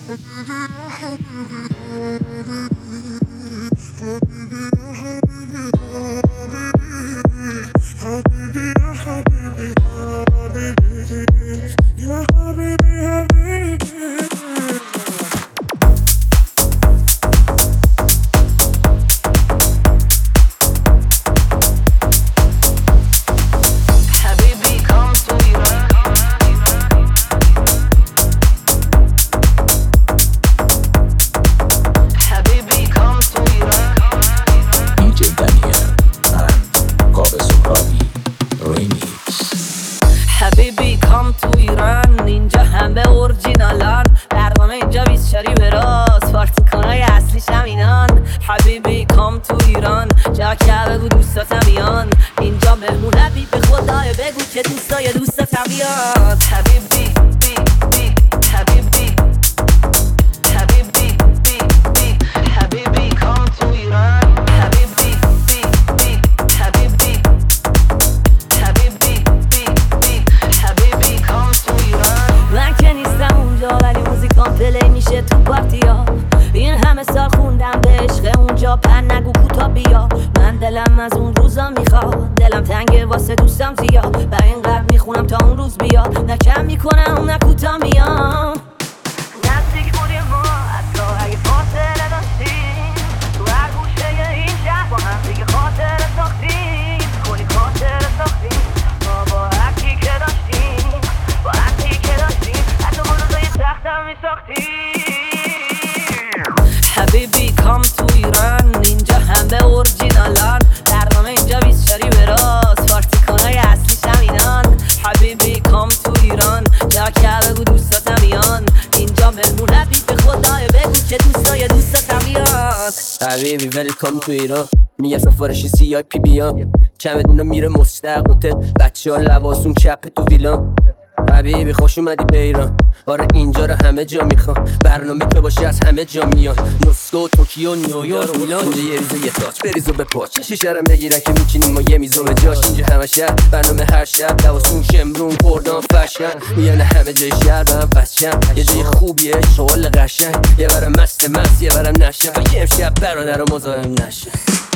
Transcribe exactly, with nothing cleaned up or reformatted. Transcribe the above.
حبیبی کام تو ایران، اینجا همه اورجینالان، برنامه اینجا بیست شاری به راست، پارتیکانای اصلیش همینان. حبیبی کام تو ایران، جا که بگو دوستاتم بیان، اینجا مهمونتی به خدای بگو که دوستای دوستاتم بیان. حبیبی بی بی حبیبی حبیبی بی بی حبیبی کام تو ایران. حبیبی بی بی حبیبی حبیبی بی بی حبیبی کام تو ایران. من که نیستم اونجا ولی موزیکام پلی میشه تو پارتیا، این همه سال خوندم به عشق اونجا، پن نگو کوتا بیا. من دلم از اون روزا میخواد، دلم تنگه واسه دوستم زیاد، بر این قدر میخونم تا اون روز بیاد، نه کم میکنم نه کوتا میام. نزدیک بودیم ما حتی اگه فاصله داشتیم، تو هر گوشه این شهر با هم دیگه خاطره ساختیم، کلی خاطره ساختیم ما با هرکی که داشتیم، با هرکی که داشتیم، حتی با روزای سختم میساختیم. حبیبی کام تو ایران، اینجا همه اورجینالان، برنامه اینجا بیست شاری به راست، پارتیکانای اصلیش همینان. حبیبی کام تو ایران، جا که بگو دوستاتم بیان، اینجا مهمونتی به خدای بگو که دوستای دوستاتم بیان. حبیبی ویلکام تو ایران، میگه سفارشی سی آی پی بیان، چمدونا میره مستقل هتل، بچه ها لباسون چپه تو ویلان. حبیبی خوش اومدی به ایران، آره اینجا رو همه جا میخوام، برنامه تو باشه از همه جا میان، مسکو، توکیو، نیویورک، میلان. اینجا یه ریزو یه تاچ بریزو به پاچ، شیشه رو بگیرن که میچینیم ما یه میزو به جاش. اینجا همه شهر برنامه هر شب، دواسون شمرون کردان فشن، میان همه جای شهر به هم بچم، یه جای خوبیه شغل قشنگ، یه برم مست مست یه برم نشه، یه امشب برادر رو مزاحم نشه.